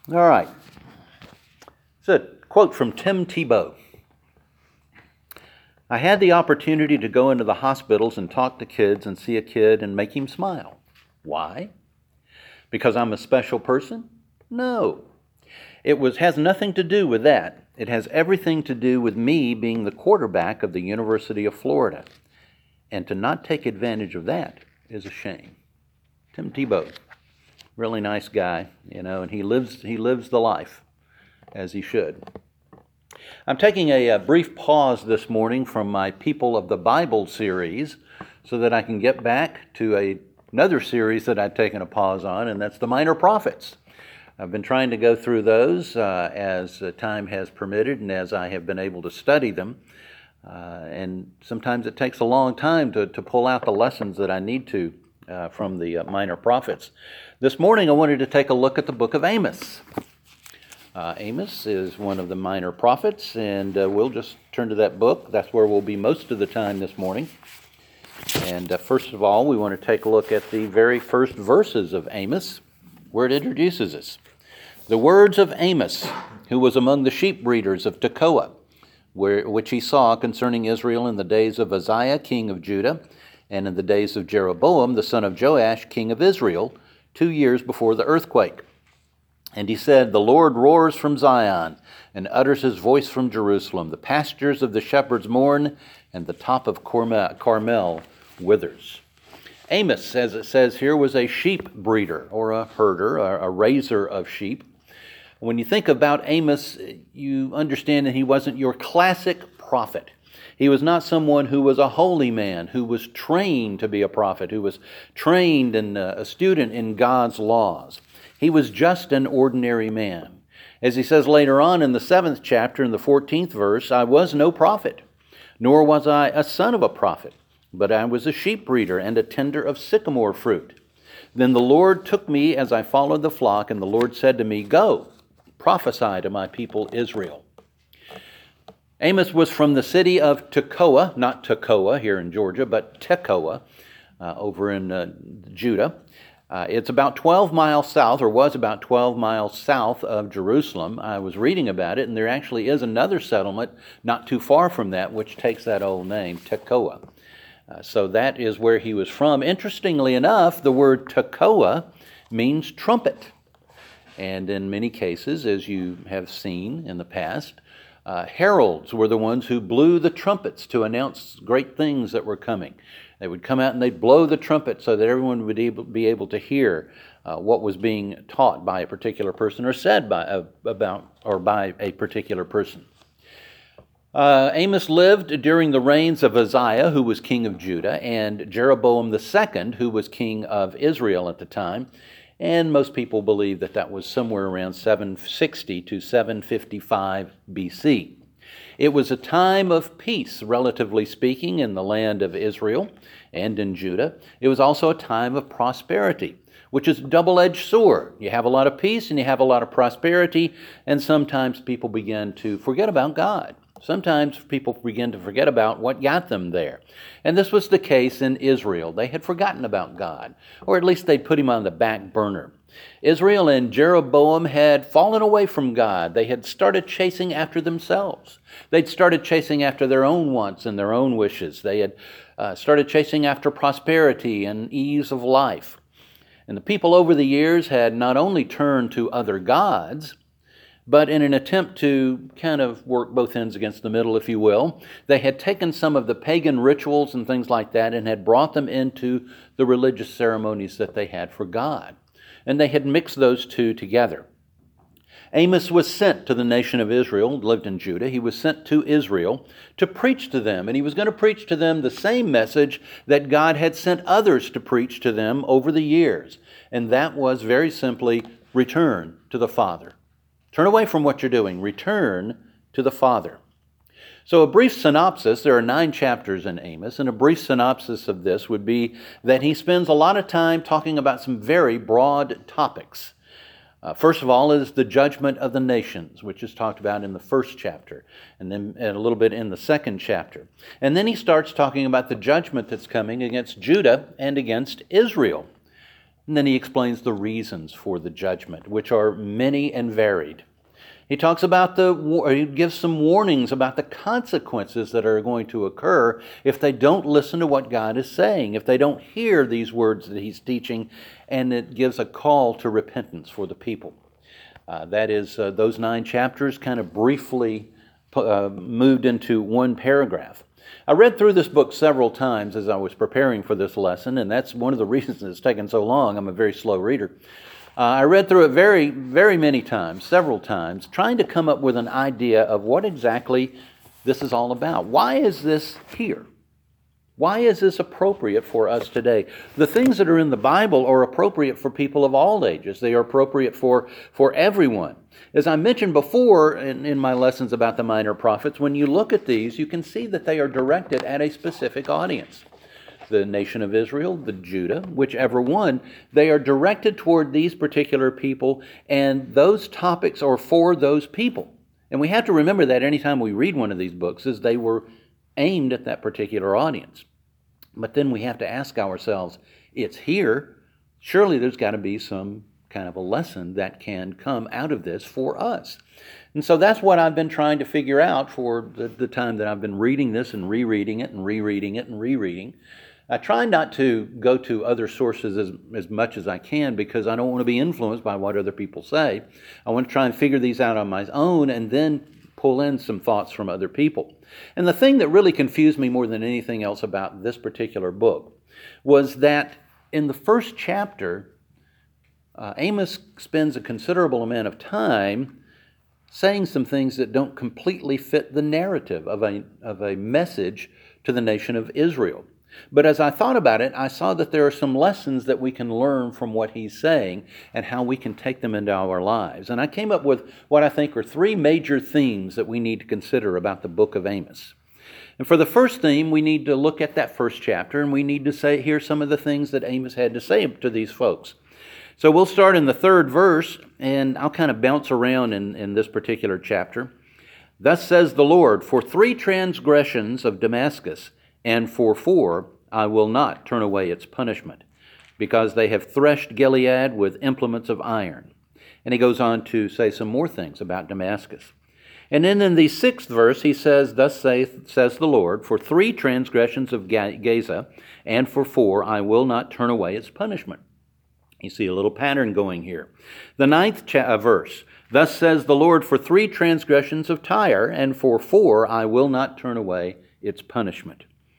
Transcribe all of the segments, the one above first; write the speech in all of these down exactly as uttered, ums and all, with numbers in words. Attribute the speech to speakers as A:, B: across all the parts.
A: All right. It's a quote from Tim Tebow. I had the opportunity to go into the hospitals and talk to kids and see a kid and make him smile. Why? Because I'm a special person? No. It was has nothing to do with that. It has everything to do with me being the quarterback of the University of Florida. And to not take advantage of that is a shame. Tim Tebow, really nice guy, you know, and he lives he lives the life as he should. I'm taking a, a brief pause this morning from my People of the Bible series so that I can get back to a, another series that I've taken a pause on, and that's the Minor Prophets. I've been trying to go through those uh, as uh, time has permitted and as I have been able to study them. Uh, and sometimes it takes a long time to, to pull out the lessons that I need to uh, from the uh, Minor Prophets. This morning I wanted to take a look at the book of Amos. Uh, Amos is one of the minor prophets, and uh, we'll just turn to that book. That's where we'll be most of the time this morning. And uh, first of all, we want to take a look at the very first verses of Amos, where it introduces us. The words of Amos, who was among the sheep breeders of Tekoa, where, which he saw concerning Israel in the days of Uzziah, king of Judah, and in the days of Jeroboam, the son of Joash, king of Israel, two years before the earthquake. And he said, The Lord roars from Zion, and utters his voice from Jerusalem. The pastures of the shepherds mourn, and the top of Carmel withers. Amos, as it says here, was a sheep breeder, or a herder, a raiser of sheep. When you think about Amos, you understand that he wasn't your classic prophet. He was not someone who was a holy man, who was trained to be a prophet, who was trained and a student in God's laws. He was just an ordinary man. As he says later on in the seventh chapter, in the fourteenth verse, I was no prophet, nor was I a son of a prophet, but I was a sheep breeder and a tender of sycamore fruit. Then the Lord took me as I followed the flock, and the Lord said to me, Go, prophesy to my people Israel. Amos was from the city of Tekoa, not Tekoa here in Georgia, but Tekoa uh, over in uh, Judah. Uh, it's about twelve miles south, or was about twelve miles south of Jerusalem. I was reading about it, and there actually is another settlement not too far from that, which takes that old name, Tekoa. Uh, so that is where he was from. Interestingly enough, the word Tekoa means trumpet. And in many cases, as you have seen in the past, uh, heralds were the ones who blew the trumpets to announce great things that were coming. They would come out and they'd blow the trumpet so that everyone would able, be able to hear uh, what was being taught by a particular person or said by uh, about or by a particular person. Uh, Amos lived during the reigns of Uzziah, who was king of Judah, and Jeroboam the second, who was king of Israel at the time. And most people believe that that was somewhere around seven sixty to seven fifty-five B C. It was a time of peace, relatively speaking, in the land of Israel and in Judah. It was also a time of prosperity, which is a double-edged sword. You have a lot of peace and you have a lot of prosperity, and sometimes people begin to forget about God. Sometimes people begin to forget about what got them there. And this was the case in Israel. They had forgotten about God, or at least they'd put him on the back burner. Israel and Jeroboam had fallen away from God. They had started chasing after themselves. They'd started chasing after their own wants and their own wishes. They had uh, started chasing after prosperity and ease of life. And the people over the years had not only turned to other gods, but in an attempt to kind of work both ends against the middle, if you will, they had taken some of the pagan rituals and things like that and had brought them into the religious ceremonies that they had for God. And they had mixed those two together. Amos was sent to the nation of Israel, lived in Judah. He was sent to Israel to preach to them, and he was going to preach to them the same message that God had sent others to preach to them over the years. And that was very simply, return to the Father. Turn away from what you're doing. Return to the Father. So a brief synopsis, there are nine chapters in Amos, and a brief synopsis of this would be that he spends a lot of time talking about some very broad topics. Uh, first of all is the judgment of the nations, which is talked about in the first chapter, and then and a little bit in the second chapter. And then he starts talking about the judgment that's coming against Judah and against Israel. And then he explains the reasons for the judgment, which are many and varied. He talks about the, or he gives some warnings about the consequences that are going to occur if they don't listen to what God is saying, if they don't hear these words that he's teaching, and it gives a call to repentance for the people. Uh, that is, uh, those nine chapters kind of briefly uh, moved into one paragraph. I read through this book several times as I was preparing for this lesson, and that's one of the reasons it's taken so long. I'm a very slow reader. Uh, I read through it very, very many times, several times, trying to come up with an idea of what exactly this is all about. Why is this here? Why is this appropriate for us today? The things that are in the Bible are appropriate for people of all ages. They are appropriate for, for everyone. As I mentioned before in, in my lessons about the minor prophets, when you look at these, you can see that they are directed at a specific audience. The nation of Israel, the Judah, whichever one, they are directed toward these particular people, and those topics are for those people. And we have to remember that anytime we read one of these books, is they were aimed at that particular audience. But then we have to ask ourselves, it's here, surely there's got to be some kind of a lesson that can come out of this for us. And so that's what I've been trying to figure out for the, the time that I've been reading this and rereading it and rereading it and rereading. I try not to go to other sources as, as much as I can because I don't want to be influenced by what other people say. I want to try and figure these out on my own and then pull in some thoughts from other people. And the thing that really confused me more than anything else about this particular book was that in the first chapter, uh, Amos spends a considerable amount of time saying some things that don't completely fit the narrative of a, of a message to the nation of Israel. But as I thought about it, I saw that there are some lessons that we can learn from what he's saying and how we can take them into our lives. And I came up with what I think are three major themes that we need to consider about the book of Amos. And for the first theme, we need to look at that first chapter, and we need to say, hear some of the things that Amos had to say to these folks. So we'll start in the third verse, and I'll kind of bounce around in, in this particular chapter. Thus says the Lord, for three transgressions of Damascus, and for four, I will not turn away its punishment, because they have threshed Gilead with implements of iron. And he goes on to say some more things about Damascus. And then in the sixth verse, he says, Thus saith, says the Lord, for three transgressions of Gaza, and for four, I will not turn away its punishment. You see a little pattern going here. The ninth cha- uh, verse, Thus says the Lord, for three transgressions of Tyre, and for four, I will not turn away its punishment.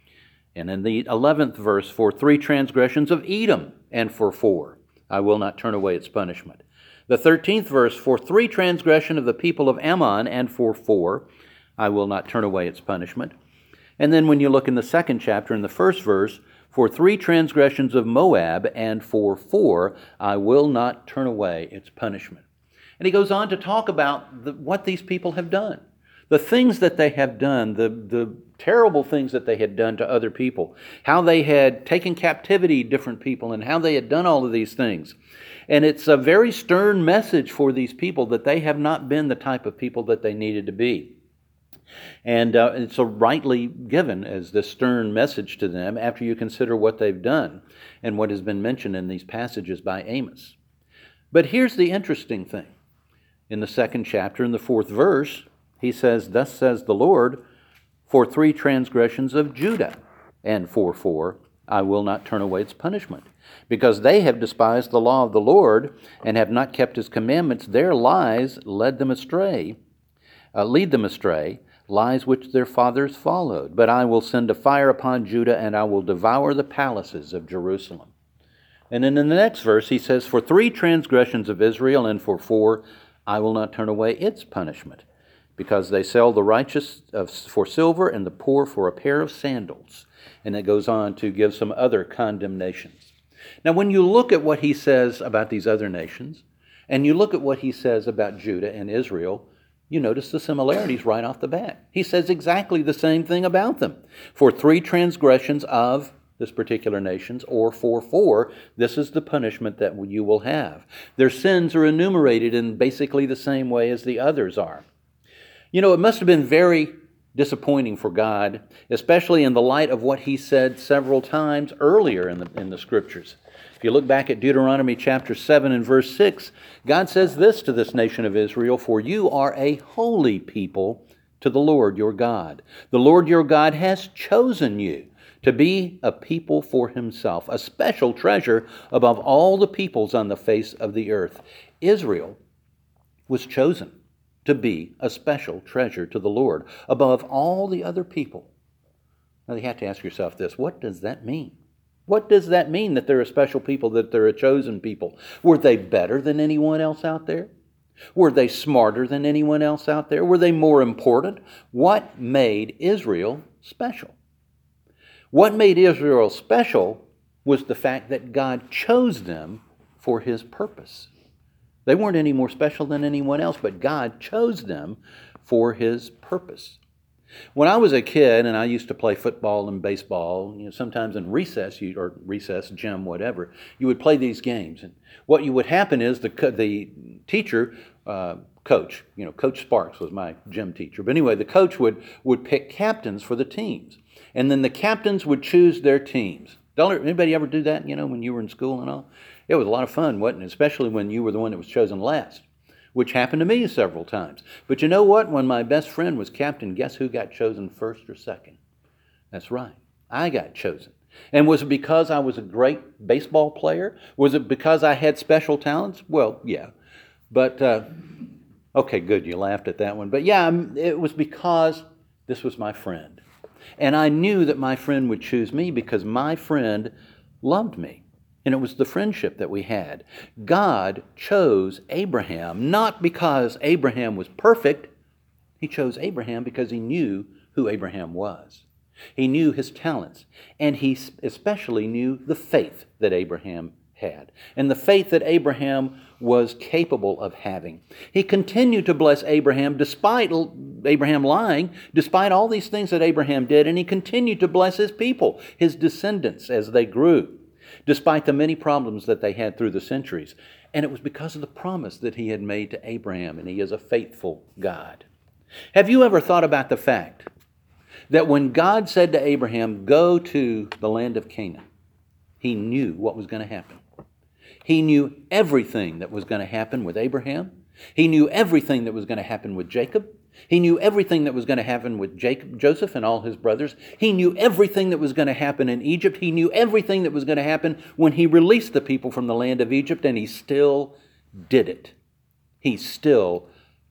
A: And in the eleventh verse, for three transgressions of Edom, and for four, I will not turn away its punishment. The thirteenth verse, for three transgression of the people of Ammon, and for four, I will not turn away its punishment. And then when you look in the second chapter, in the first verse, for three transgressions of Moab, and for four, I will not turn away its punishment. And he goes on to talk about the, what these people have done. The things that they have done, the, the terrible things that they had done to other people, how they had taken captivity different people, and how they had done all of these things. And it's a very stern message for these people that they have not been the type of people that they needed to be. And uh, it's a rightly given as this stern message to them after you consider what they've done and what has been mentioned in these passages by Amos. But here's the interesting thing. In the second chapter, in the fourth verse, he says, Thus says the Lord, for three transgressions of Judah, and for four, I will not turn away its punishment. Because they have despised the law of the Lord, and have not kept his commandments, their lies led them astray, uh, lead them astray, lies which their fathers followed. But I will send a fire upon Judah, and I will devour the palaces of Jerusalem. And then in the next verse, he says, For three transgressions of Israel, and for four, I will not turn away its punishment. Because they sell the righteous for silver and the poor for a pair of sandals. And it goes on to give some other condemnations. Now, when you look at what he says about these other nations, and you look at what he says about Judah and Israel, you notice the similarities right off the bat. He says exactly the same thing about them. For three transgressions of this particular nations, or for four, this is the punishment that you will have. Their sins are enumerated in basically the same way as the others are. You know, it must have been very disappointing for God, especially in the light of what he said several times earlier in the in the Scriptures. If you look back at Deuteronomy chapter seven and verse six, God says this to this nation of Israel, "For you are a holy people to the Lord your God. The Lord your God has chosen you to be a people for himself, a special treasure above all the peoples on the face of the earth." Israel was chosen to be a special treasure to the Lord above all the other people. Now you have to ask yourself this, what does that mean? What does that mean that they're a special people, that they're a chosen people? Were they better than anyone else out there? Were they smarter than anyone else out there? Were they more important? What made Israel special? What made Israel special was the fact that God chose them for his purpose. They weren't any more special than anyone else, but God chose them for his purpose. When I was a kid and I used to play football and baseball, you know, sometimes in recess, you, or recess, gym, whatever, you would play these games. And what you would happen is the the teacher, uh, coach, you know, Coach Sparks was my gym teacher. But anyway, the coach would, would pick captains for the teams. And then the captains would choose their teams. Don't anybody ever do that, you know, when you were in school and all? It was a lot of fun, wasn't it? Especially when you were the one that was chosen last, which happened to me several times. But you know what? When my best friend was captain, guess who got chosen first or second? That's right. I got chosen. And was it because I was a great baseball player? Was it because I had special talents? Well, yeah. But, uh, okay, good, you laughed at that one. But yeah, it was because this was my friend. And I knew that my friend would choose me because my friend loved me. And it was the friendship that we had. God chose Abraham not because Abraham was perfect. He chose Abraham because he knew who Abraham was. He knew his talents. And he especially knew the faith that Abraham had. And the faith that Abraham was capable of having. He continued to bless Abraham despite Abraham lying, despite all these things that Abraham did. And he continued to bless his people, his descendants, as they grew, despite the many problems that they had through the centuries. And it was because of the promise that he had made to Abraham, and he is a faithful God. Have you ever thought about the fact that when God said to Abraham, "Go to the land of Canaan," he knew what was going to happen. He knew everything that was going to happen with Abraham. He knew everything that was going to happen with Jacob. He knew everything that was going to happen with Jacob, Joseph and all his brothers. He knew everything that was going to happen in Egypt. He knew everything that was going to happen when he released the people from the land of Egypt, and he still did it. He still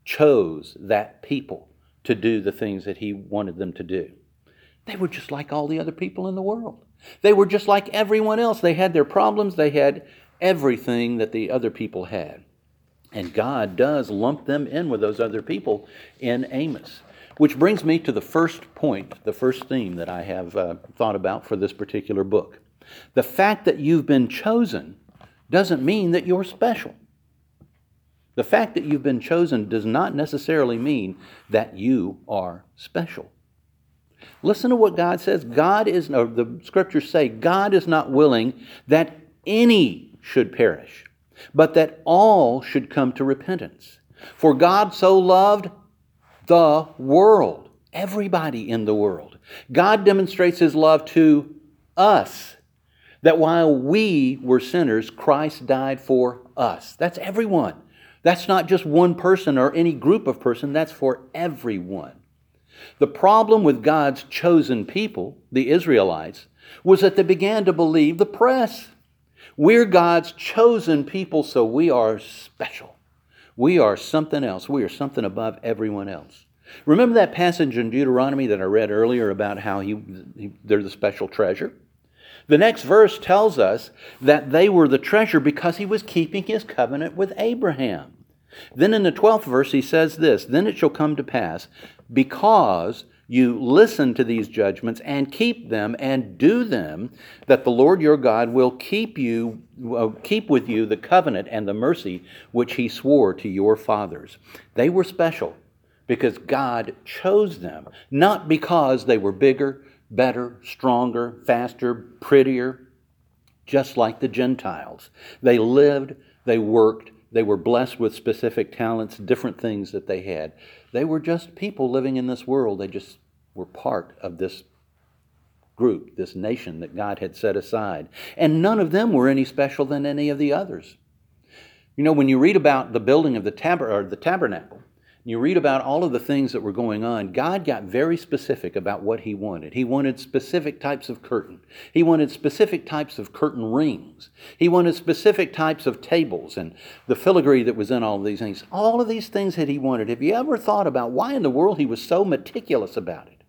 A: chose that people to do the things that he wanted them to do. They were just like all the other people in the world. They were just like everyone else. They had their problems. They had everything that the other people had. And God does lump them in with those other people in Amos. Which brings me to the first point, the first theme that I have uh, thought about for this particular book. The fact that you've been chosen doesn't mean that you're special. The fact that you've been chosen does not necessarily mean that you are special. Listen to what God says. God is, or the scriptures say, God is not willing that any should perish, but that all should come to repentance. For God so loved the world, everybody in the world. God demonstrates his love to us, that while we were sinners, Christ died for us. That's everyone. That's not just one person or any group of person. That's for everyone. The problem with God's chosen people, the Israelites, was that they began to believe the press. We're God's chosen people, so we are special. We are something else. We are something above everyone else. Remember that passage in Deuteronomy that I read earlier about how he, he, they're the special treasure? The next verse tells us that they were the treasure because he was keeping his covenant with Abraham. Then in the twelfth verse he says this, "Then it shall come to pass, because you listen to these judgments and keep them and do them, that the Lord your God will keep you, uh, keep with you the covenant and the mercy which he swore to your fathers." They were special because God chose them, not because they were bigger, better, stronger, faster, prettier, just like the Gentiles. They lived, they worked, they were blessed with specific talents, different things that they had. They were just people living in this world. They just were part of this group, this nation that God had set aside. And none of them were any special than any of the others. You know, when you read about the building of the, tab- or the tabernacle, you read about all of the things that were going on, God got very specific about what He wanted. He wanted specific types of curtain. He wanted specific types of curtain rings. He wanted specific types of tables and the filigree that was in all of these things. All of these things that He wanted. Have you ever thought about why in the world He was so meticulous about it?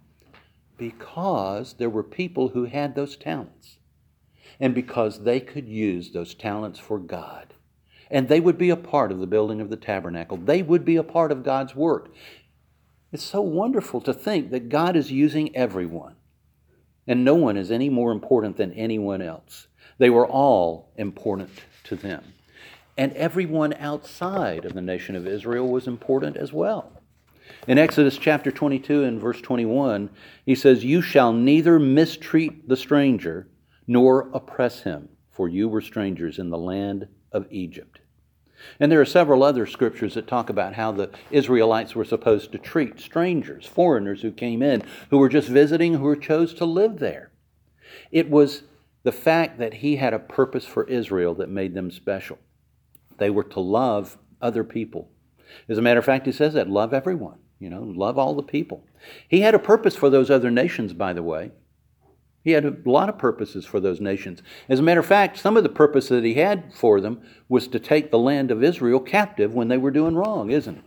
A: Because there were people who had those talents. And because they could use those talents for God. And they would be a part of the building of the tabernacle. They would be a part of God's work. It's so wonderful to think that God is using everyone. And no one is any more important than anyone else. They were all important to them. And everyone outside of the nation of Israel was important as well. In Exodus chapter twenty-two and verse twenty-one, He says, "You shall neither mistreat the stranger nor oppress him, for you were strangers in the land of Egypt." And there are several other scriptures that talk about how the Israelites were supposed to treat strangers, foreigners who came in, who were just visiting, who chose to live there. It was the fact that He had a purpose for Israel that made them special. They were to love other people. As a matter of fact, He says that, love everyone, you know, love all the people. He had a purpose for those other nations, by the way. He had a lot of purposes for those nations. As a matter of fact, some of the purpose that He had for them was to take the land of Israel captive when they were doing wrong, isn't it?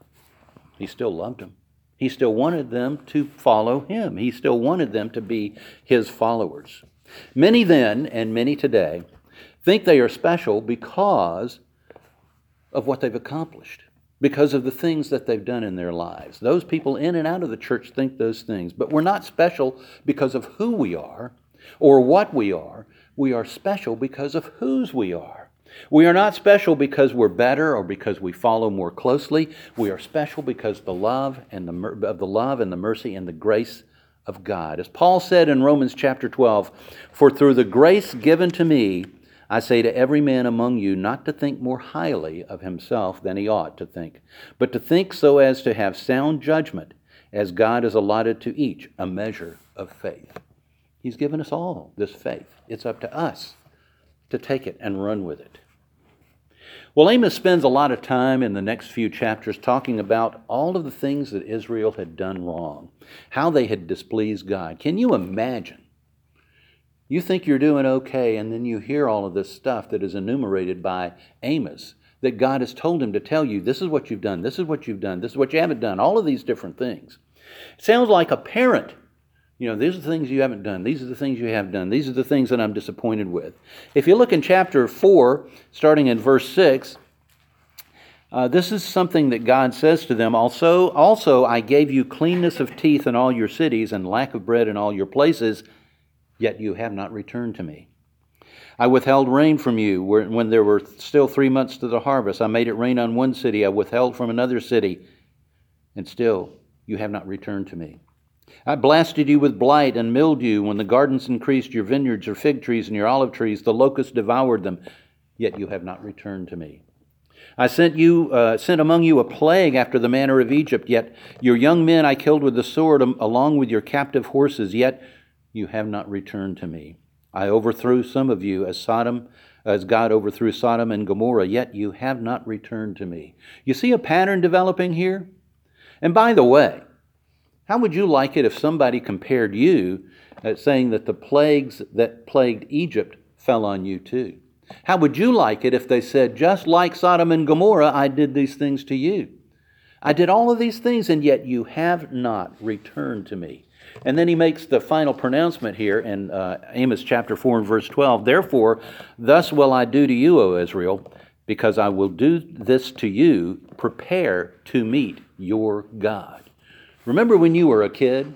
A: He still loved them. He still wanted them to follow Him. He still wanted them to be His followers. Many then, and many today, think they are special because of what they've accomplished, because of the things that they've done in their lives. Those people in and out of the church think those things. But we're not special because of who we are or what we are. We are special because of whose we are. We are not special because we're better or because we follow more closely. We are special because the love and the of the love and the mercy and the grace of God. As Paul said in Romans chapter twelve, "For through the grace given to me, I say to every man among you not to think more highly of himself than he ought to think, but to think so as to have sound judgment, as God has allotted to each a measure of faith." He's given us all this faith. It's up to us to take it and run with it. Well, Amos spends a lot of time in the next few chapters talking about all of the things that Israel had done wrong, how they had displeased God. Can you imagine? You think you're doing okay, and then you hear all of this stuff that is enumerated by Amos, that God has told him to tell you, this is what you've done, this is what you've done, this is what you haven't done, all of these different things. It sounds like a parent. You know, these are the things you haven't done, these are the things you have done, these are the things that I'm disappointed with. If you look in chapter four, starting in verse six, uh, this is something that God says to them. Also, also, I gave you cleanness of teeth in all your cities and lack of bread in all your places, yet you have not returned to me. I withheld rain from you when there were still three months to the harvest. I made it rain on one city. I withheld from another city, and still you have not returned to me. I blasted you with blight and mildew. When the gardens increased, your vineyards, your fig trees, and your olive trees, the locusts devoured them, yet you have not returned to me. I sent you, uh, sent among you a plague after the manner of Egypt, yet your young men I killed with the sword along with your captive horses, yet you have not returned to me. I overthrew some of you as Sodom, as God overthrew Sodom and Gomorrah, yet you have not returned to me. You see a pattern developing here? And by the way, how would you like it if somebody compared you at saying that the plagues that plagued Egypt fell on you too? How would you like it if they said, just like Sodom and Gomorrah, I did these things to you? I did all of these things, and yet you have not returned to me. And then he makes the final pronouncement here in uh, Amos chapter four and verse twelve. Therefore, thus will I do to you, O Israel, because I will do this to you, prepare to meet your God. Remember when you were a kid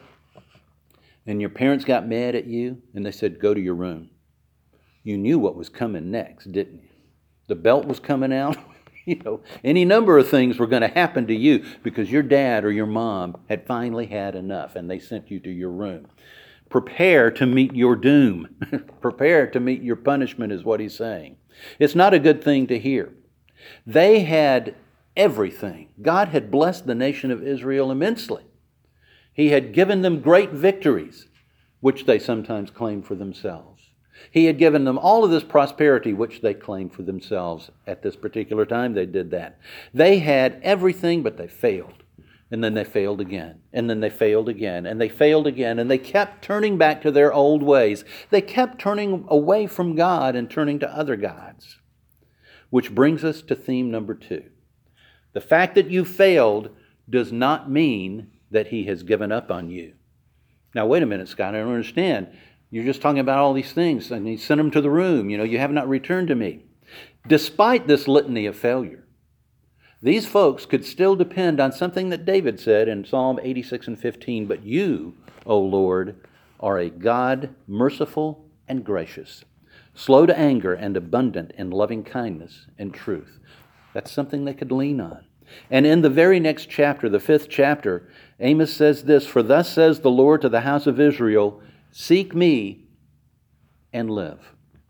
A: and your parents got mad at you and they said, go to your room. You knew what was coming next, didn't you? The belt was coming out. You know, any number of things were going to happen to you because your dad or your mom had finally had enough and they sent you to your room. Prepare to meet your doom. Prepare to meet your punishment is what he's saying. It's not a good thing to hear. They had everything. God had blessed the nation of Israel immensely. He had given them great victories. which they sometimes claim for themselves. He had given them all of this prosperity, which they claimed for themselves. At this particular time, they did that. They had everything, but they failed. And then they failed again. And then they failed again. And they failed again. And they kept turning back to their old ways. They kept turning away from God and turning to other gods. Which brings us to theme number two. The fact that you failed does not mean that He has given up on you. Now, wait a minute, Scott, I don't understand. You're just talking about all these things, and He sent them to the room. You know, you have not returned to me. Despite this litany of failure, these folks could still depend on something that David said in Psalm eighty-six and fifteen. But you, O Lord, are a God merciful and gracious, slow to anger and abundant in loving kindness and truth. That's something they could lean on. And in the very next chapter, the fifth chapter, Amos says this, "For thus says the Lord to the house of Israel, seek me and live."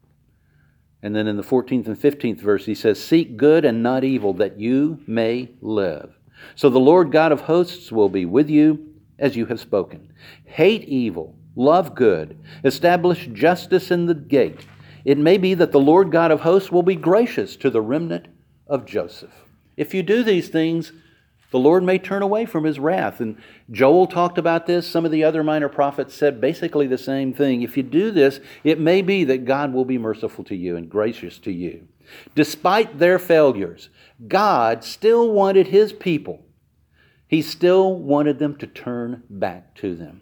A: And then in the fourteenth and fifteenth verse, he says, "Seek good and not evil, that you may live. So the Lord God of hosts will be with you as you have spoken. Hate evil, love good, establish justice in the gate. It may be that the Lord God of hosts will be gracious to the remnant of Joseph." If you do these things, the Lord may turn away from His wrath. And Joel talked about this. Some of the other minor prophets said basically the same thing. If you do this, it may be that God will be merciful to you and gracious to you. Despite their failures, God still wanted His people. He still wanted them to turn back to them.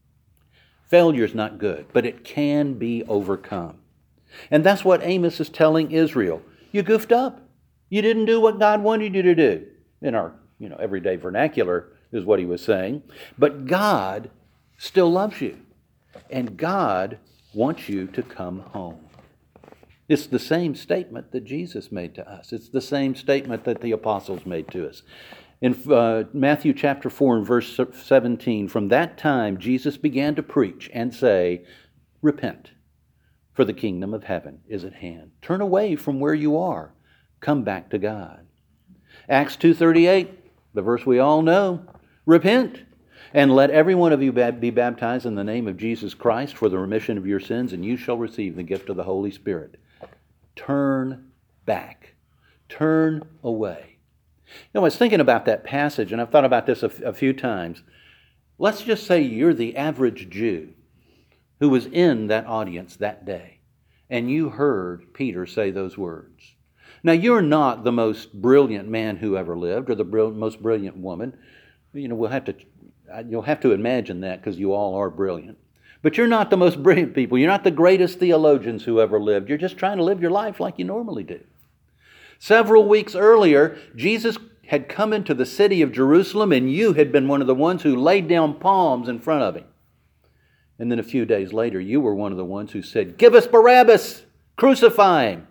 A: Failure is not good, but it can be overcome. And that's what Amos is telling Israel. You goofed up. You didn't do what God wanted you to do. In our you know, everyday vernacular is what he was saying. But God still loves you. And God wants you to come home. It's the same statement that Jesus made to us. It's the same statement that the apostles made to us. In uh, Matthew chapter four and verse seventeen, "From that time Jesus began to preach and say, repent, for the kingdom of heaven is at hand. Turn away from where you are. Come back to God." Acts two thirty-eight, the verse we all know, "Repent, and let every one of you be baptized in the name of Jesus Christ for the remission of your sins, and you shall receive the gift of the Holy Spirit." Turn back. Turn away. You know, I was thinking about that passage, and I've thought about this a, f- a few times. Let's just say you're the average Jew who was in that audience that day, and you heard Peter say those words. Now, you're not the most brilliant man who ever lived, or the brill- most brilliant woman. You know, we'll have to, you'll have to imagine that, because you all are brilliant. But you're not the most brilliant people. You're not the greatest theologians who ever lived. You're just trying to live your life like you normally do. Several weeks earlier, Jesus had come into the city of Jerusalem, and you had been one of the ones who laid down palms in front of Him. And then a few days later, you were one of the ones who said, "Give us Barabbas! Crucify Him!"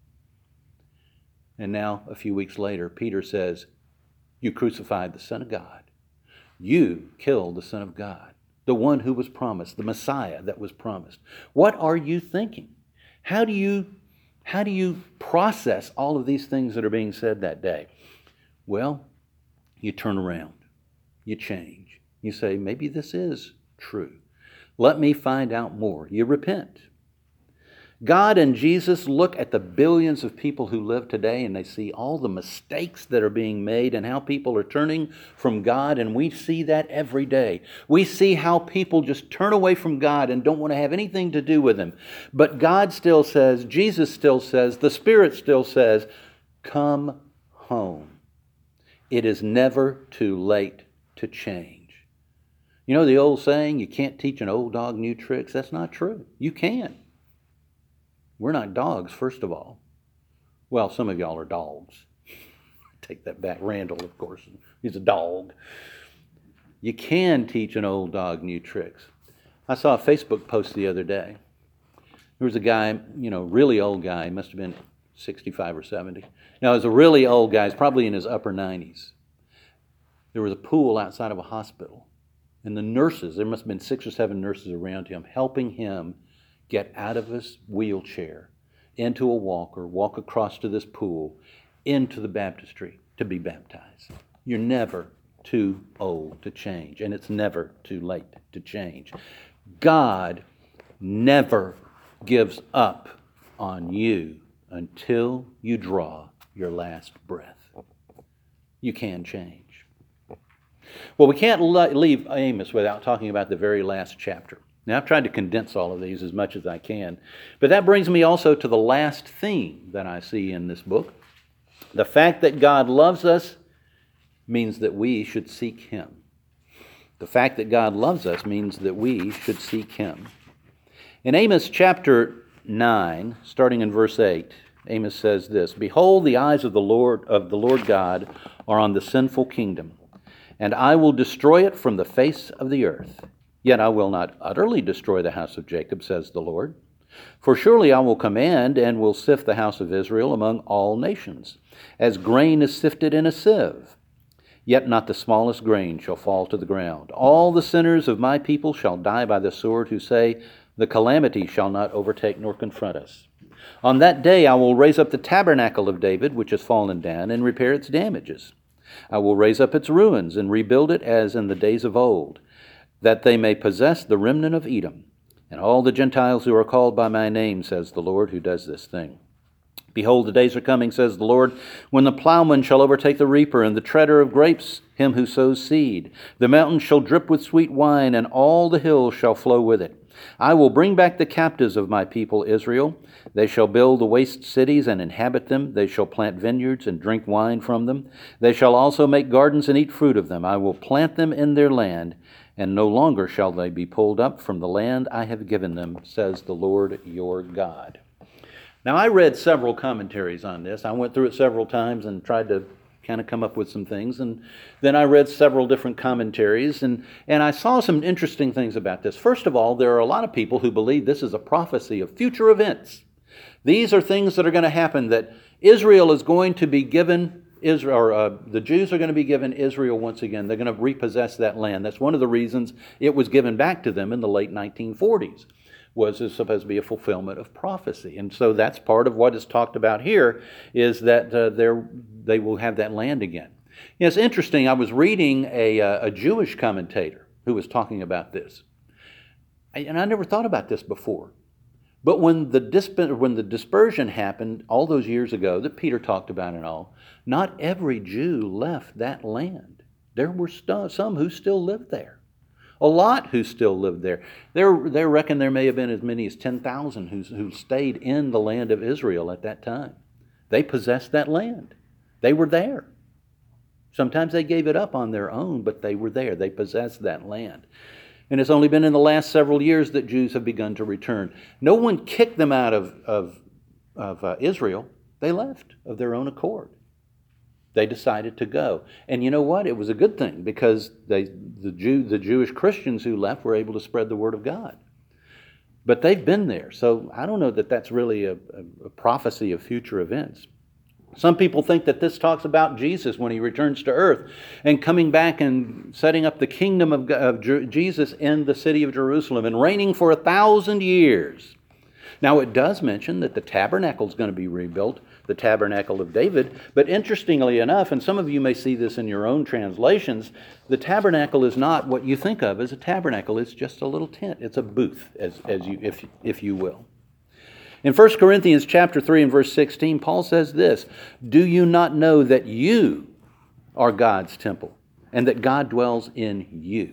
A: And now, a few weeks later, Peter says, "You crucified the Son of God. You killed the Son of God, the one who was promised, the Messiah that was promised." What are you thinking? How do you, how do you process all of these things that are being said that day? Well, you turn around. You change. You say, maybe this is true. Let me find out more. You repent. God and Jesus look at the billions of people who live today, and they see all the mistakes that are being made and how people are turning from God, and we see that every day. We see how people just turn away from God and don't want to have anything to do with Him. But God still says, Jesus still says, the Spirit still says, come home. It is never too late to change. You know the old saying, you can't teach an old dog new tricks? That's not true. You can. We're not dogs, first of all. Well, some of y'all are dogs. Take that back. Randall, of course, he's a dog. You can teach an old dog new tricks. I saw a Facebook post the other day. There was a guy, you know, really old guy. He must have been sixty-five or seventy. Now, as a really old guy, he's probably in his upper nineties. There was a pool outside of a hospital. And the nurses, there must have been six or seven nurses around him, helping him get out of his wheelchair, into a walker, walk across to this pool, into the baptistry to be baptized. You're never too old to change, and it's never too late to change. God never gives up on you until you draw your last breath. You can change. Well, we can't leave Amos without talking about the very last chapter. Now, I've tried to condense all of these as much as I can, but that brings me also to the last theme that I see in this book. The fact that God loves us means that we should seek Him. The fact that God loves us means that we should seek Him. In Amos chapter nine, starting in verse eight, Amos says this, "Behold, the eyes of the Lord of the Lord God are on the sinful kingdom, and I will destroy it from the face of the earth. Yet I will not utterly destroy the house of Jacob, says the Lord. For surely I will command and will sift the house of Israel among all nations, as grain is sifted in a sieve. Yet not the smallest grain shall fall to the ground. All the sinners of my people shall die by the sword, who say, the calamity shall not overtake nor confront us. On that day I will raise up the tabernacle of David, which has fallen down, and repair its damages. I will raise up its ruins and rebuild it as in the days of old, that they may possess the remnant of Edom, and all the Gentiles who are called by my name, says the Lord who does this thing. Behold, the days are coming, says the Lord, when the plowman shall overtake the reaper, and the treader of grapes him who sows seed. The mountains shall drip with sweet wine, and all the hills shall flow with it. I will bring back the captives of my people Israel. They shall build the waste cities and inhabit them. They shall plant vineyards and drink wine from them. They shall also make gardens and eat fruit of them. I will plant them in their land, and no longer shall they be pulled up from the land I have given them, says the Lord your God." Now, I read several commentaries on this. I went through it several times and tried to kind of come up with some things. And then I read several different commentaries, and, and I saw some interesting things about this. First of all, there are a lot of people who believe this is a prophecy of future events. These are things that are going to happen, that Israel is going to be given, Israel, or uh, the Jews are going to be given Israel once again. They're going to repossess that land. That's one of the reasons it was given back to them in the late nineteen forties. Was is supposed to be a fulfillment of prophecy. And so that's part of what is talked about here, is that uh, they will have that land again. You know, it's interesting, I was reading a, uh, a Jewish commentator who was talking about this. And I never thought about this before. But when the, disp- when the dispersion happened all those years ago that Peter talked about and all, not every Jew left that land. There were st- some who still lived there. A lot who still lived there. They're, they reckon there may have been as many as ten thousand who, who stayed in the land of Israel at that time. They possessed that land. They were there. Sometimes they gave it up on their own, but they were there. They possessed that land. And it's only been in the last several years that Jews have begun to return. No one kicked them out of, of, of uh, Israel. They left of their own accord. They decided to go. And you know what? It was a good thing, because they, the Jew, the Jewish Christians who left were able to spread the word of God. But they've been there. So I don't know that that's really a, a, a prophecy of future events. Some people think that this talks about Jesus when he returns to earth and coming back and setting up the kingdom of, of Jesus in the city of Jerusalem and reigning for a thousand years. Now, it does mention that the tabernacle is going to be rebuilt, the tabernacle of David. But interestingly enough, and some of you may see this in your own translations, the tabernacle is not what you think of as a tabernacle. It's just a little tent. It's a booth, as, as you, if, if you will. In First Corinthians chapter three and verse sixteen, Paul says this, "Do you not know that you are God's temple, and that God dwells in you?"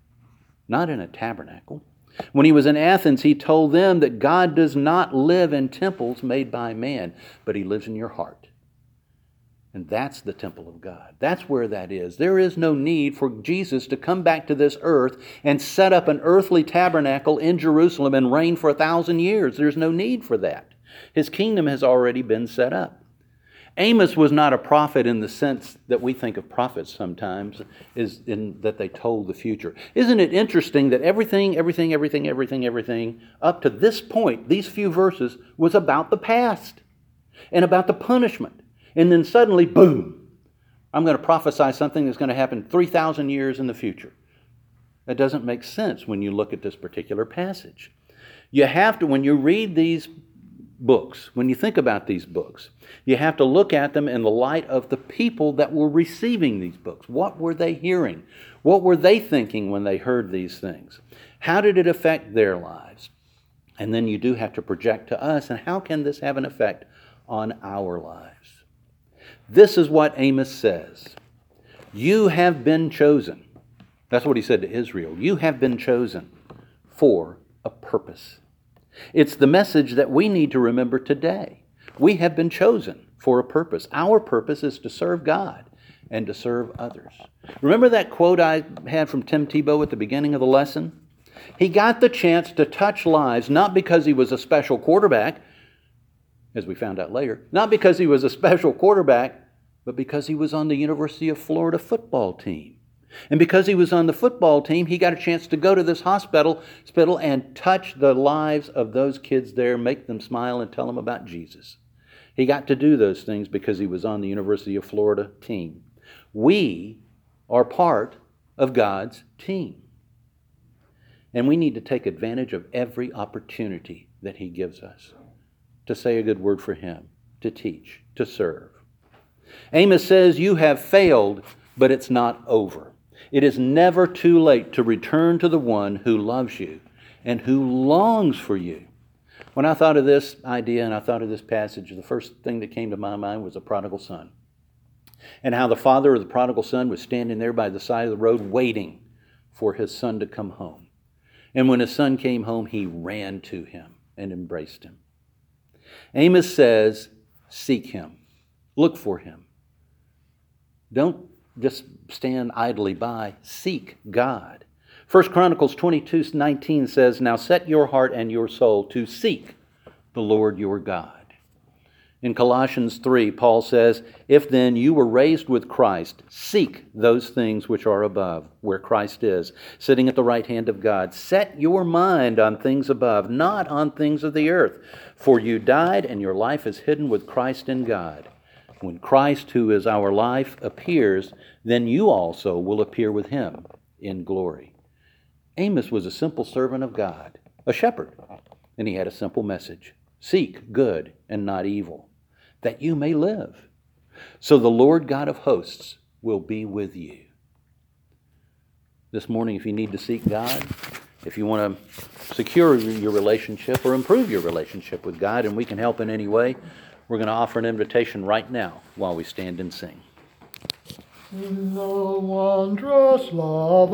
A: Not in a tabernacle. When he was in Athens, he told them that God does not live in temples made by man, but he lives in your heart. And that's the temple of God. That's where that is. There is no need for Jesus to come back to this earth and set up an earthly tabernacle in Jerusalem and reign for a thousand years. There's no need for that. His kingdom has already been set up. Amos was not a prophet in the sense that we think of prophets sometimes, is in that they told the future. Isn't it interesting that everything, everything, everything, everything, everything, up to this point, these few verses, was about the past and about the punishment. And then suddenly, boom, I'm going to prophesy something that's going to happen three thousand years in the future. That doesn't make sense when you look at this particular passage. You have to, when you read these books, when you think about these books, you have to look at them in the light of the people that were receiving these books. What were they hearing? What were they thinking when they heard these things? How did it affect their lives? And then you do have to project to us, and how can this have an effect on our lives? This is what Amos says. You have been chosen. That's what he said to Israel. You have been chosen for a purpose. It's the message that we need to remember today. We have been chosen for a purpose. Our purpose is to serve God and to serve others. Remember that quote I had from Tim Tebow at the beginning of the lesson? He got the chance to touch lives not because he was a special quarterback, as we found out later, not because he was a special quarterback, but because he was on the University of Florida football team. And because he was on the football team, he got a chance to go to this hospital, hospital and touch the lives of those kids there, make them smile and tell them about Jesus. He got to do those things because he was on the University of Florida team. We are part of God's team. And we need to take advantage of every opportunity that He gives us to say a good word for Him, to teach, to serve. Amos says, you have failed, but it's not over. It is never too late to return to the one who loves you and who longs for you. When I thought of this idea and I thought of this passage, the first thing that came to my mind was the prodigal son. And how the father of the prodigal son was standing there by the side of the road waiting for his son to come home. And when his son came home, he ran to him and embraced him. Amos says, seek Him. Look for Him. Don't just stand idly by. Seek God. First Chronicles twenty-two nineteen says, now set your heart and your soul to seek the Lord your God. In Colossians three, Paul says, if then you were raised with Christ, seek those things which are above, where Christ is, sitting at the right hand of God. Set your mind on things above, not on things of the earth. For you died, and your life is hidden with Christ in God. When Christ, who is our life, appears, then you also will appear with Him in glory. Amos was a simple servant of God, a shepherd, and he had a simple message. Seek good and not evil, that you may live. So the Lord God of hosts will be with you. This morning, if you need to seek God, if you want to secure your relationship or improve your relationship with God, and we can help in any way, we're going to offer an invitation right now while we stand and sing.
B: In the wondrous love